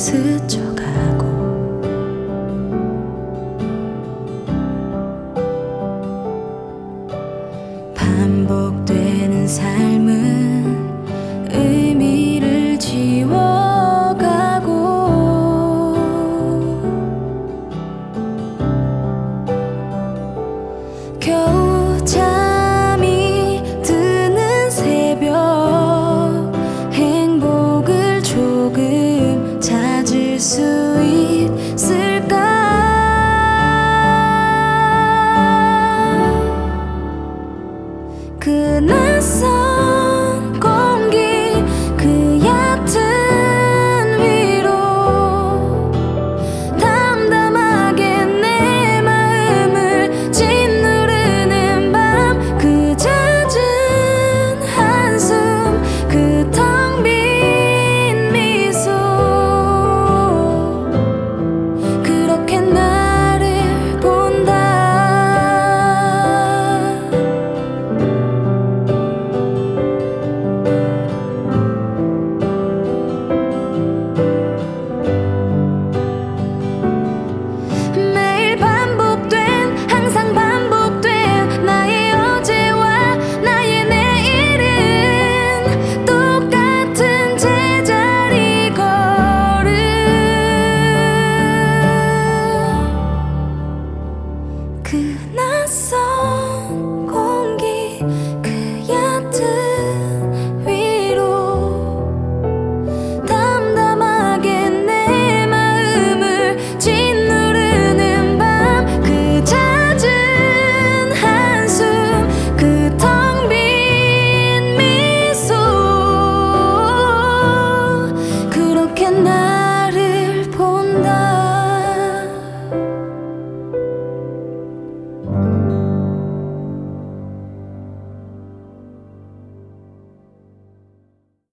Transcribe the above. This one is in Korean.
스쳐가고 반복되는 삶은 의미를 지워가고 겨우 잠이 드는 새벽 행복을 조금 찾을 수 있을까? 그 낯선 공기 그 얕은 위로 담담하게 내 마음을 짓누르는 밤 그 잦은 한숨 그 텅 빈 미소 그렇게 나를 본다. 매일 반복된 항상 반복된 나의 어제와 나의 내일은 똑같은 제자리 걸음 그 낯선